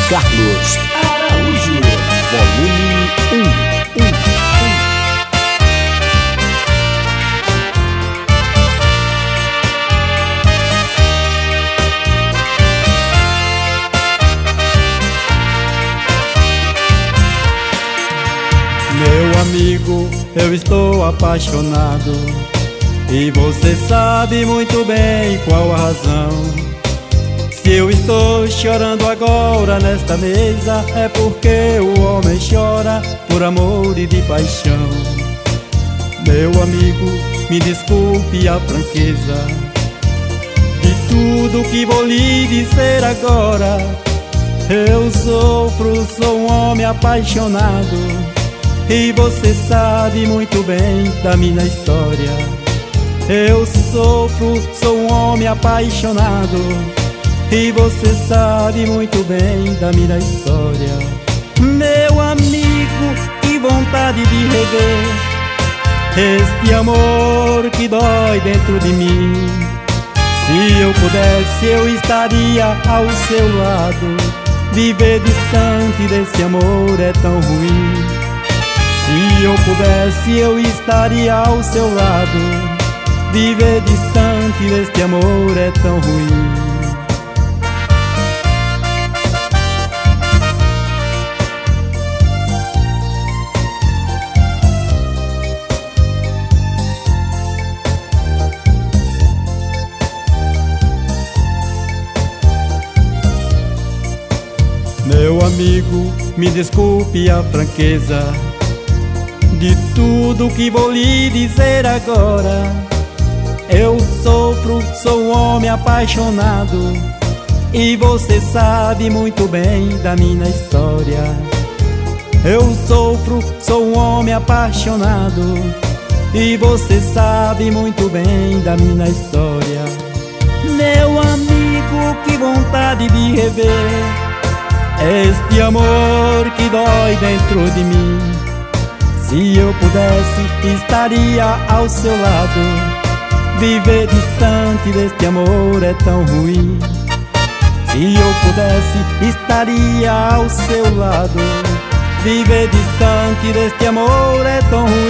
Carlos Araújo, volume 1. Meu amigo, eu estou apaixonado e você sabe muito bem qual a razão. Se eu estou chorando agora nesta mesa, é porque o homem chora por amor e de paixão. Meu amigo, me desculpe a franqueza de tudo que vou lhe dizer agora. Eu sofro, sou um homem apaixonado e você sabe muito bem da minha história. Eu sofro, sou um homem apaixonado e você sabe muito bem da minha história. Meu amigo, que vontade de rever este amor que dói dentro de mim. Se eu pudesse, eu estaria ao seu lado. Viver distante desse amor é tão ruim. Se eu pudesse, eu estaria ao seu lado. Viver distante deste amor é tão ruim. Meu amigo, me desculpe a franqueza de tudo que vou lhe dizer agora. Eu sofro, sou um homem apaixonado e você sabe muito bem da minha história. Eu sofro, sou um homem apaixonado e você sabe muito bem da minha história. Meu amigo, que vontade de rever este amor que dói dentro de mim. Se eu pudesse, estaria ao seu lado. Viver distante deste amor é tão ruim. Se eu pudesse, estaria ao seu lado. Viver distante deste amor é tão ruim.